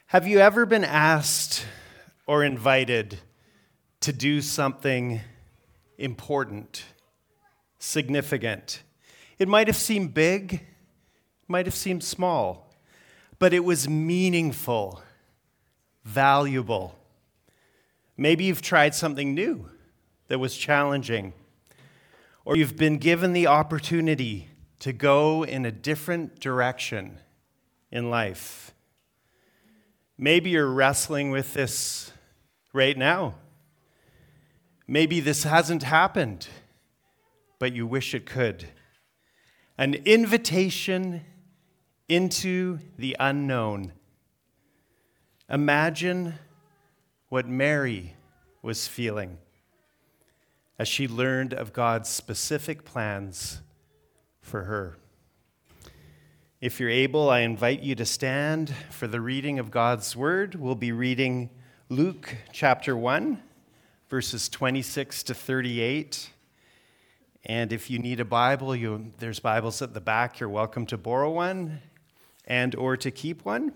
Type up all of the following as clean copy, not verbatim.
Have you ever been asked or invited to do something important, significant? It might have seemed big, might have seemed small, but it was meaningful, valuable. Maybe you've tried something new that was challenging, or you've been given the opportunity to go in a different direction in life. Maybe you're wrestling with this right now. Maybe this hasn't happened, but you wish it could. An invitation into the unknown. Imagine what Mary was feeling as she learned of God's specific plans for her. If you're able, I invite you to stand for the reading of God's Word. We'll be reading Luke chapter 1, verses 26 to 38. And if you need a Bible, there's Bibles at the back. You're welcome to borrow one and or to keep one.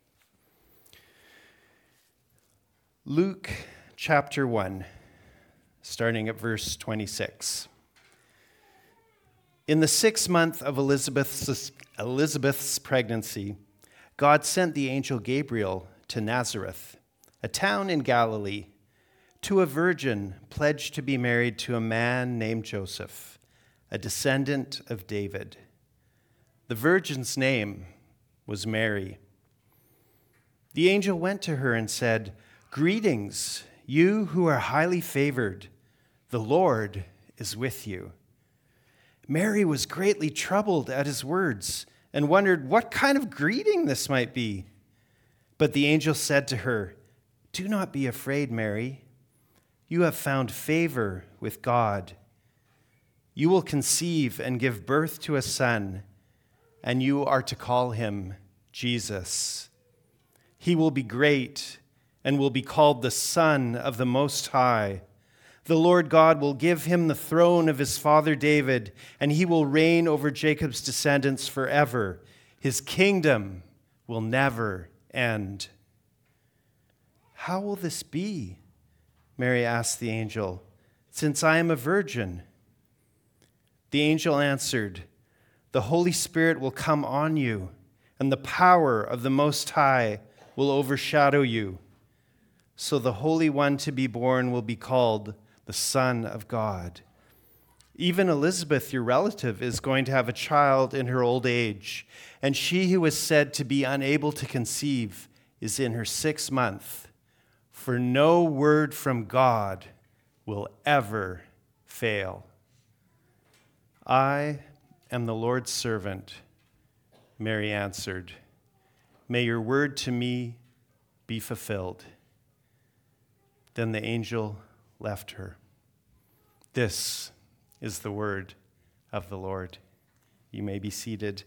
Luke chapter 1, starting at verse 26. In the 6th month of Elizabeth's pregnancy, God sent the angel Gabriel to Nazareth, a town in Galilee, to a virgin pledged to be married to a man named Joseph, a descendant of David. The virgin's name was Mary. The angel went to her and said, "Greetings, you who are highly favored. The Lord is with you." Mary was greatly troubled at his words and wondered what kind of greeting this might be. But the angel said to her, "Do not be afraid, Mary. You have found favor with God. You will conceive and give birth to a son, and you are to call him Jesus. He will be great and will be called the Son of the Most High. The Lord God will give him the throne of his father David, and he will reign over Jacob's descendants forever. His kingdom will never end." "How will this be?" Mary asked the angel, "since I am a virgin?" The angel answered, "The Holy Spirit will come on you, and the power of the Most High will overshadow you. So the Holy One to be born will be called the Son of God. Even Elizabeth, your relative, is going to have a child in her old age, and she who is said to be unable to conceive is in her 6th month, for no word from God will ever fail." "I am the Lord's servant," Mary answered. "May your word to me be fulfilled." Then the angel left her. This is the word of the Lord. You may be seated.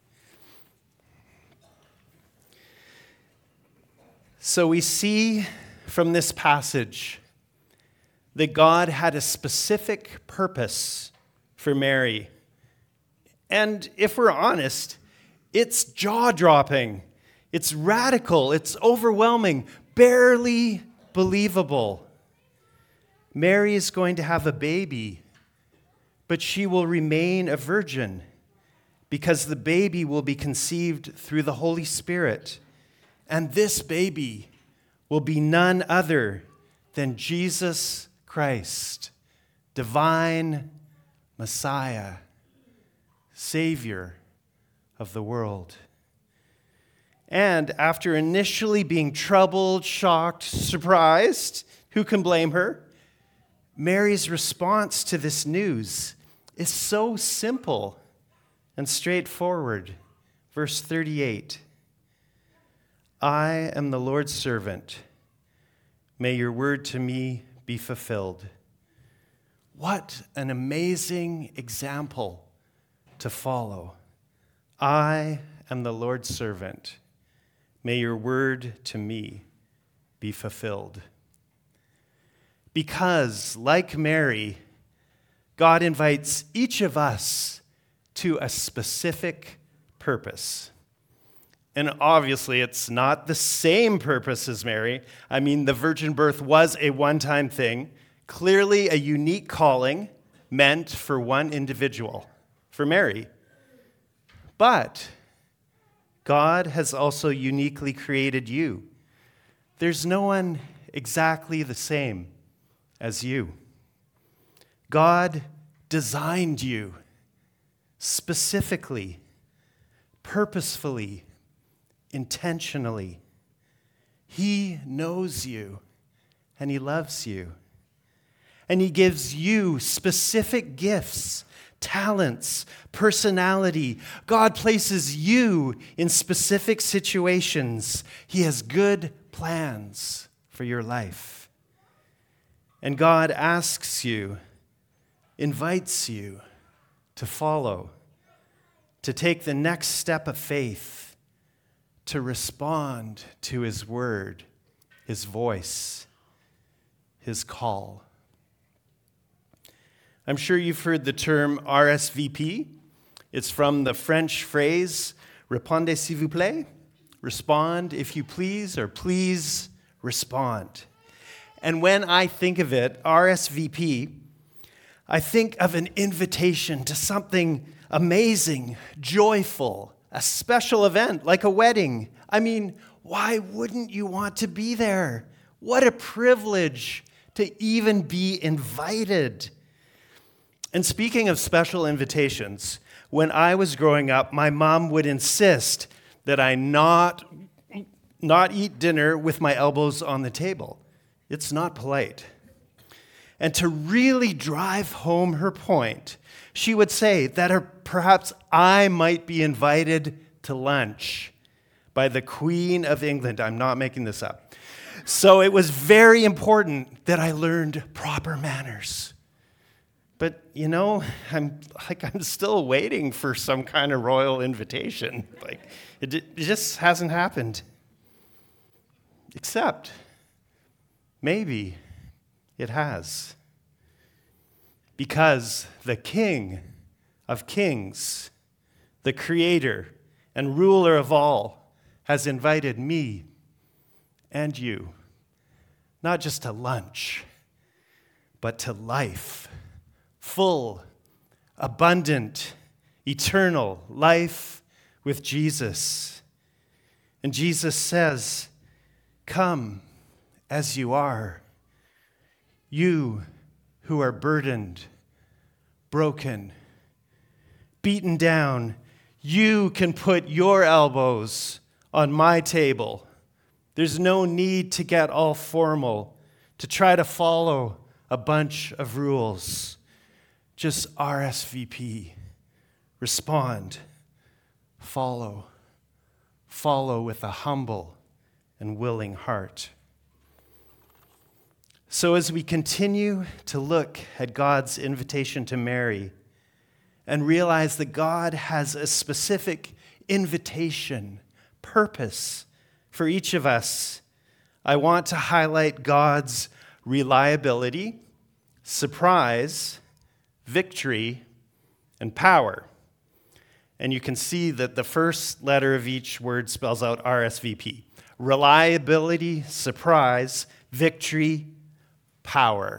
So we see from this passage that God had a specific purpose for Mary. And if we're honest, it's jaw-dropping, it's radical, it's overwhelming, barely believable. Mary is going to have a baby, but she will remain a virgin because the baby will be conceived through the Holy Spirit. And this baby will be none other than Jesus Christ, divine Messiah, Savior of the world. And after initially being troubled, shocked, surprised, who can blame her? Mary's response to this news is so simple and straightforward. Verse 38, "I am the Lord's servant. May your word to me be fulfilled." What an amazing example to follow. "I am the Lord's servant. May your word to me be fulfilled." Because, like Mary, God invites each of us to a specific purpose. And obviously, it's not the same purpose as Mary. I mean, the virgin birth was a one-time thing, clearly a unique calling meant for one individual, for Mary. But God has also uniquely created you. There's no one exactly the same as you. God designed you specifically, purposefully, intentionally. He knows you and he loves you. And he gives you specific gifts, talents, personality. God places you in specific situations. He has good plans for your life. And God asks you, invites you to follow, to take the next step of faith, to respond to his word, his voice, his call. I'm sure you've heard the term RSVP. It's from the French phrase, répondez s'il vous plaît, respond if you please, or please respond. And when I think of it, RSVP, I think of an invitation to something amazing, joyful, a special event like a wedding. I mean, why wouldn't you want to be there? What a privilege to even be invited. And speaking of special invitations, when I was growing up, my mom would insist that I not eat dinner with my elbows on the table. It's not polite. And to really drive home her point, she would say that perhaps I might be invited to lunch by the Queen of England. I'm not making this up. So it was very important that I learned proper manners. But, I'm still waiting for some kind of royal invitation. It just hasn't happened. Except, maybe it has. Because the King of Kings, the Creator and ruler of all, has invited me and you, not just to lunch, but to life. Full, abundant, eternal life with Jesus. And Jesus says, come as you are, you who are burdened, broken, beaten down. You can put your elbows on my table. There's no need to get all formal, to try to follow a bunch of rules. Just RSVP, respond, follow with a humble and willing heart. So as we continue to look at God's invitation to Mary and realize that God has a specific invitation, purpose for each of us, I want to highlight God's reliability, surprise, victory, and power. And you can see that the first letter of each word spells out RSVP. Reliability, surprise, victory, power.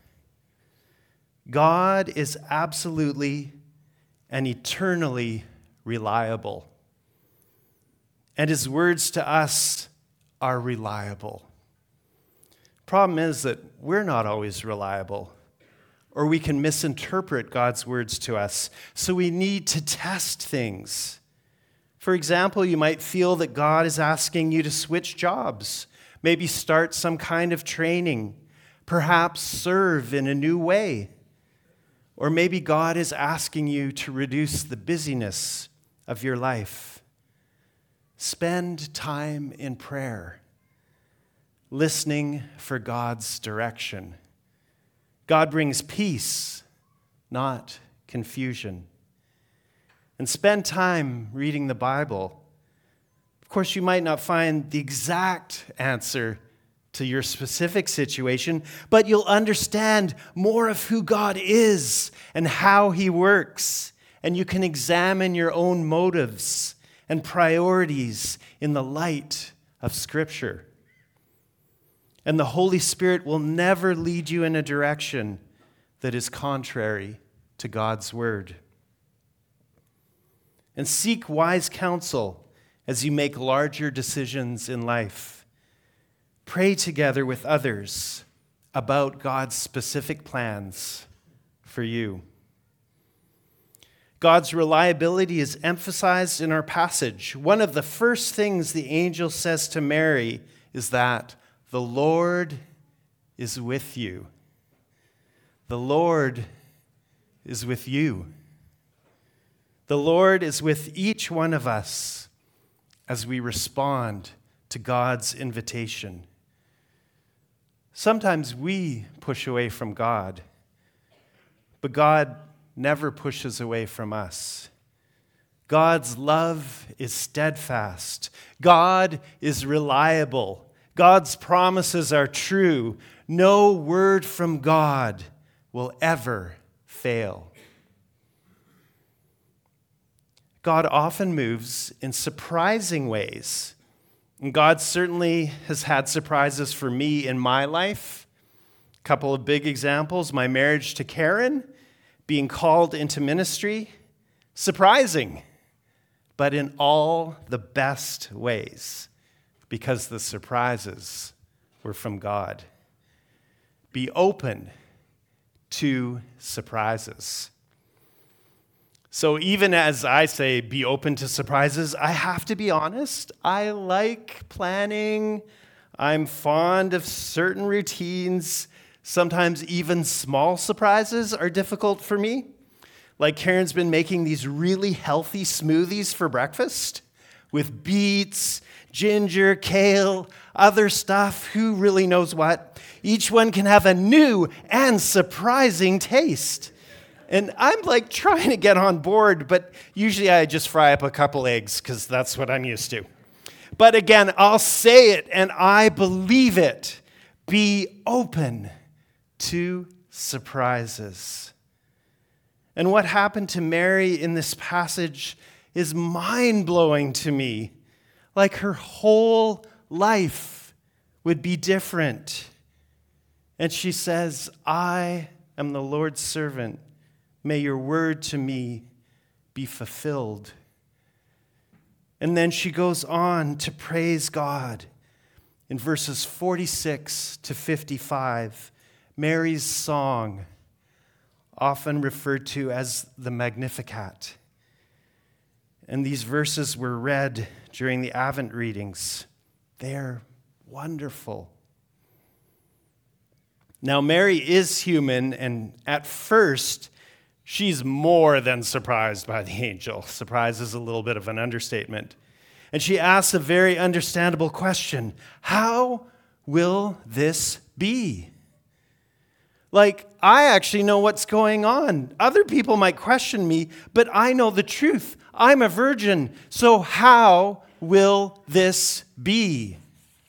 God is absolutely and eternally reliable. And his words to us are reliable. Problem is that we're not always reliable, or we can misinterpret God's words to us. So we need to test things. For example, you might feel that God is asking you to switch jobs, maybe start some kind of training, perhaps serve in a new way. Or maybe God is asking you to reduce the busyness of your life. Spend time in prayer, listening for God's direction. God brings peace, not confusion. And spend time reading the Bible. Of course, you might not find the exact answer to your specific situation, but you'll understand more of who God is and how he works. And you can examine your own motives and priorities in the light of Scripture. And the Holy Spirit will never lead you in a direction that is contrary to God's word. And seek wise counsel as you make larger decisions in life. Pray together with others about God's specific plans for you. God's reliability is emphasized in our passage. One of the first things the angel says to Mary is that the Lord is with you. The Lord is with you. The Lord is with each one of us as we respond to God's invitation. Sometimes we push away from God, but God never pushes away from us. God's love is steadfast. God is reliable. God's promises are true. No word from God will ever fail. God often moves in surprising ways. And God certainly has had surprises for me in my life. A couple of big examples: my marriage to Karen, being called into ministry, surprising, but in all the best ways, because the surprises were from God. Be open to surprises. So even as I say be open to surprises, I have to be honest. I like planning. I'm fond of certain routines. Sometimes even small surprises are difficult for me. Like Karen's been making these really healthy smoothies for breakfast with beets, ginger, kale, other stuff, who really knows what. Each one can have a new and surprising taste. And I'm like trying to get on board, but usually I just fry up a couple eggs because that's what I'm used to. But again, I'll say it and I believe it. Be open to surprises. And what happened to Mary in this passage is mind-blowing to me. Like her whole life would be different. And she says, I am the Lord's servant. May your word to me be fulfilled. And then she goes on to praise God. In verses 46 to 55, Mary's song, often referred to as the Magnificat. And these verses were read during the Advent readings. They're wonderful. Now, Mary is human, and at first, she's more than surprised by the angel. Surprise is a little bit of an understatement. And she asks a very understandable question: how will this be? Like, I actually know what's going on. Other people might question me, but I know the truth. I'm a virgin, so how will this be?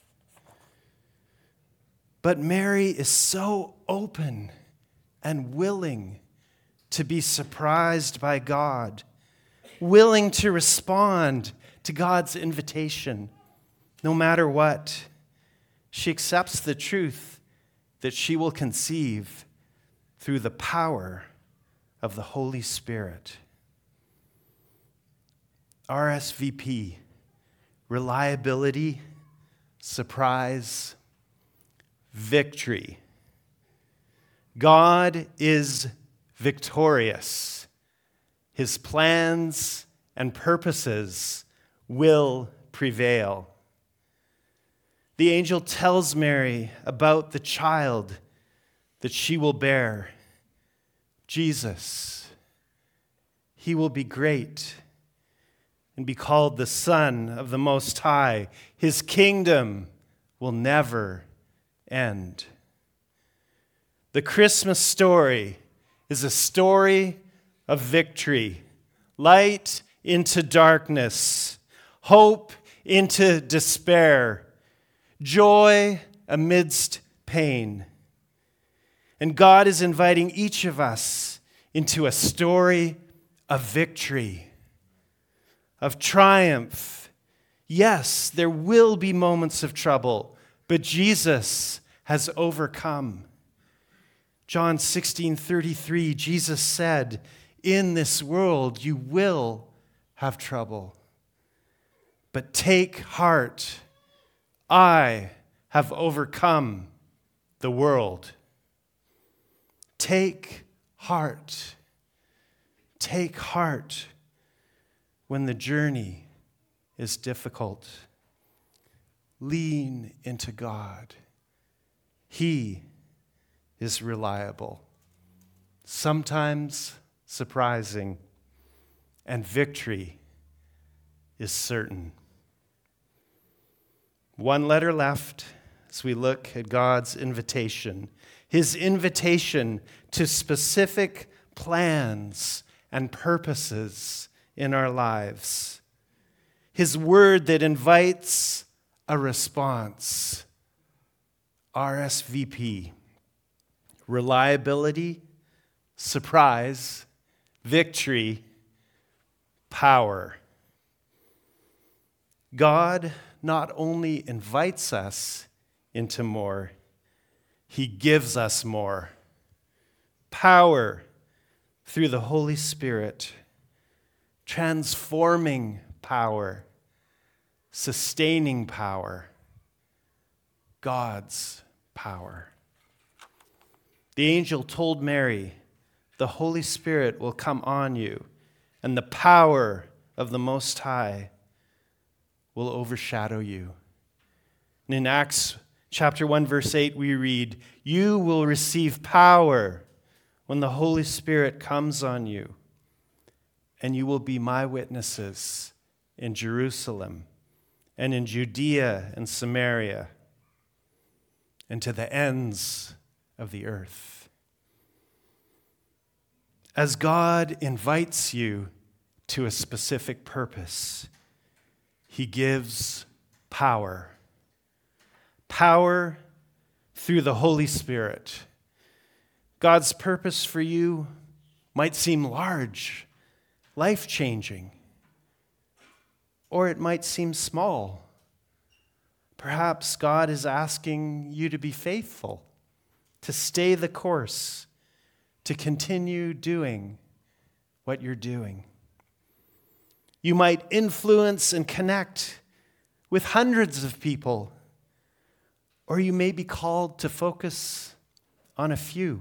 But Mary is so open and willing to be surprised by God, willing to respond to God's invitation, no matter what. She accepts the truth that she will conceive through the power of the Holy Spirit. RSVP, reliability, surprise, victory. God is victorious. His plans and purposes will prevail. The angel tells Mary about the child that she will bear, Jesus. He will be great and be called the Son of the Most High. His kingdom will never end. The Christmas story is a story of victory. Light into darkness, hope into despair, joy amidst pain. And God is inviting each of us into a story of victory. of triumph. Yes, there will be moments of trouble, but Jesus has overcome. John 16:33, Jesus said, "In this world you will have trouble. But take heart, I have overcome the world." Take heart. Take heart when the journey is difficult. Lean into God. He is reliable, sometimes surprising, and victory is certain. One letter left as we look at God's invitation. His invitation to specific plans and purposes in our lives. His word that invites a response. RSVP. Reliability, surprise, victory, power. God not only invites us into more, He gives us more. Power through the Holy Spirit, transforming power, sustaining power, God's power. The angel told Mary, "The Holy Spirit will come on you, and the power of the Most High will overshadow you." And in Acts chapter 1, verse 8, we read, "You will receive power when the Holy Spirit comes on you, and you will be my witnesses in Jerusalem and in Judea and Samaria and to the ends of the earth." As God invites you to a specific purpose, He gives power. Power through the Holy Spirit. God's purpose for you might seem large, life-changing, or it might seem small. Perhaps God is asking you to be faithful, to stay the course, to continue doing what you're doing. You might influence and connect with hundreds of people, or you may be called to focus on a few,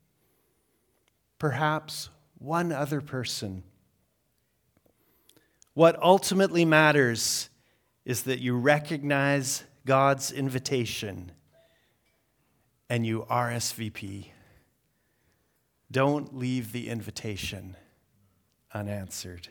perhaps one other person. What ultimately matters is that you recognize God's invitation and you RSVP. Don't leave the invitation unanswered.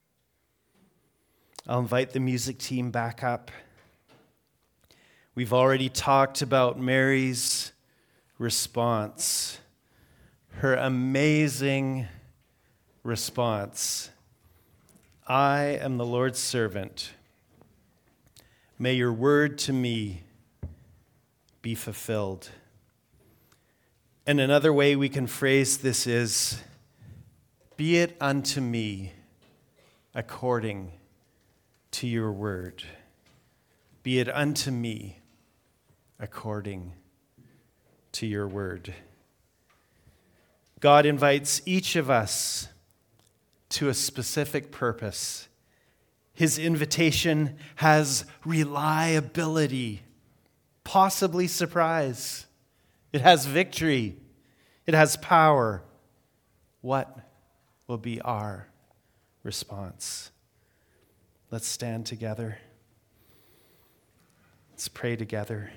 I'll invite the music team back up. We've already talked about Mary's response, her amazing response. "I am the Lord's servant. May your word to me be fulfilled." And another way we can phrase this is, "Be it unto me according to your word." Be it unto me according to your word. God invites each of us to a specific purpose. His invitation has reliability, possibly surprise. It has victory. It has power. What will be our response? Let's stand together. Let's pray together.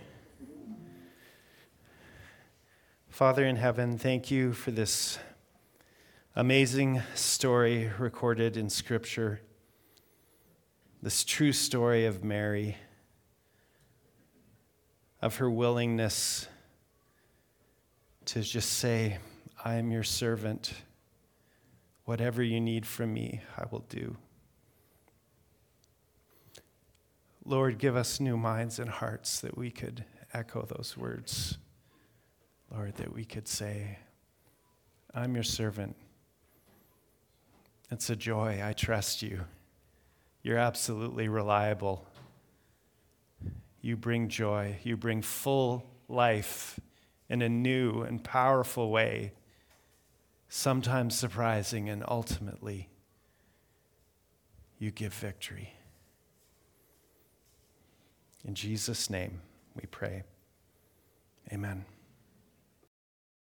Father in heaven, thank you for this amazing story recorded in Scripture, this true story of Mary, of her willingness to just say, "I am your servant. Whatever you need from me, I will do." Lord, give us new minds and hearts that we could echo those words. Lord, that we could say, "I'm your servant. It's a joy. I trust you. You're absolutely reliable. You bring joy. You bring full life in a new and powerful way, sometimes surprising, and ultimately, you give victory. In Jesus' name we pray. Amen.